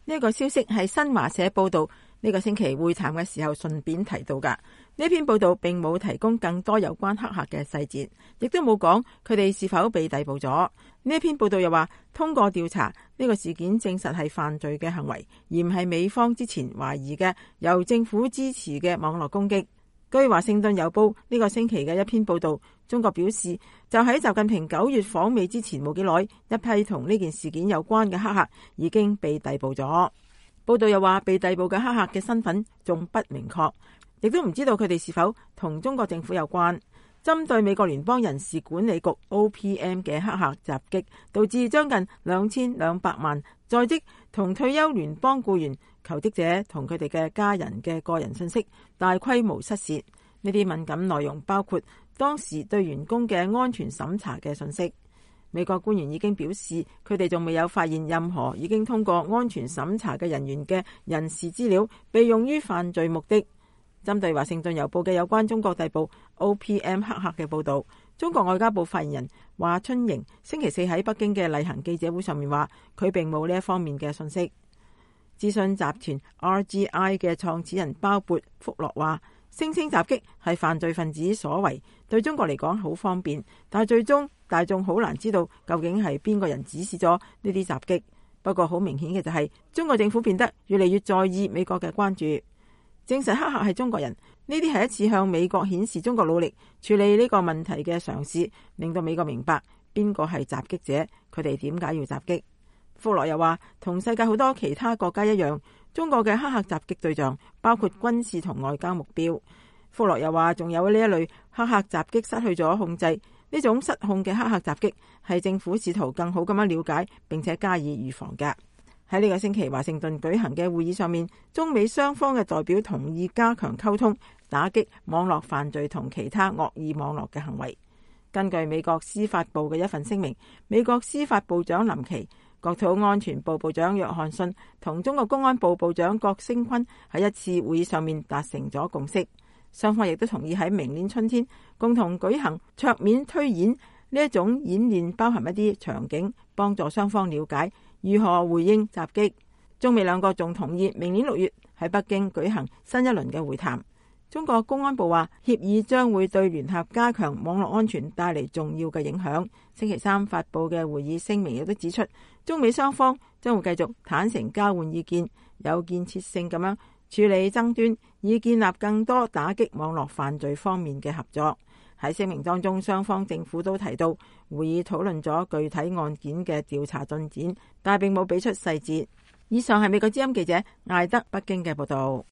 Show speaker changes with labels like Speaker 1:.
Speaker 1: 呢個消息係新華社報道呢個星期會談嘅時候順便提到㗎。呢篇報道並冇提供更多有關黑客嘅細節，亦都冇講佢哋是否被逮捕咗。呢篇報道又話，通過調查呢個事件證實係犯罪嘅行為，而唔係美方之前懷疑嘅由政府支持嘅網絡攻擊。據華盛頓郵報呢個星期嘅一篇報道，中國表示就喺習近平9月訪美之前冇幾耐，一批同呢件事件有關嘅黑客已經被逮捕咗。報道又話，被逮捕嘅黑客嘅身份仲不明確，亦都唔知道佢哋是否同中國政府有關。針對美國聯邦人事管理局 OPM 嘅黑客襲擊，導致將近2200萬在職同退休聯邦僱員、求職者同佢哋嘅家人嘅個人信息大規模失竊。呢啲敏感內容包括當時對員工嘅安全審查嘅信息。美國官員已經表示，佢哋仲未有發現任何已經通過安全審查嘅人員嘅人事資料被用於犯罪目的。針對華盛頓郵報嘅有關中國逮捕 OPM 黑客嘅報導，中國外交部發言人華春瑩星期四喺北京嘅例行記者會上面話，佢並冇呢一方面嘅信息。資訊集團 RGI 嘅創始人鮑勃福洛話，聲稱襲擊係犯罪分子所為，對中國嚟講好方便，但係最終大眾好難知道究竟係邊個人指示咗呢啲襲擊。不過好明顯嘅就係，中國政府變得越嚟越在意美國嘅關注，證實黑客係中國人。呢啲係一次向美國顯示中國努力處理呢個問題嘅嘗試，令到美國明白邊個係襲擊者，佢哋點解要襲擊。福洛又話，同世界好多其他國家一樣，中國嘅黑客襲擊對象包括軍事同外交目標。福洛又話，仲有呢一類黑客襲擊失去咗控制，呢種失控嘅黑客襲擊係政府試圖更好咁樣了解並且加以預防嘅。喺呢個星期華盛頓舉行嘅會議上面，中美雙方嘅代表同意加強溝通，打擊網絡犯罪同其他惡意網絡嘅行為。根據美國司法部嘅一份聲明，美國司法部長林奇、國土安全部部長約翰遜同中國公安部部長郭聲琨喺一次會議上面達成咗共識，雙方亦都同意喺明年春天共同舉行桌面推演。呢一種演練包含一啲場景，幫助雙方了解如何回應襲擊。中美兩國仲同意明年6月喺北京舉行新一輪嘅會談。中國公安部話，協議將會對聯合加強網絡安全帶嚟重要嘅影響。星期三發佈嘅會議聲明亦都指出，中美雙方將會繼續坦誠交換意見，有建設性咁樣處理爭端，以建立更多打擊網絡犯罪方面嘅合作。喺聲明當中，雙方政府都提到會議討論咗具體案件嘅調查進展，但係並冇俾出細節。以上係美國之音記者艾德北京嘅報道。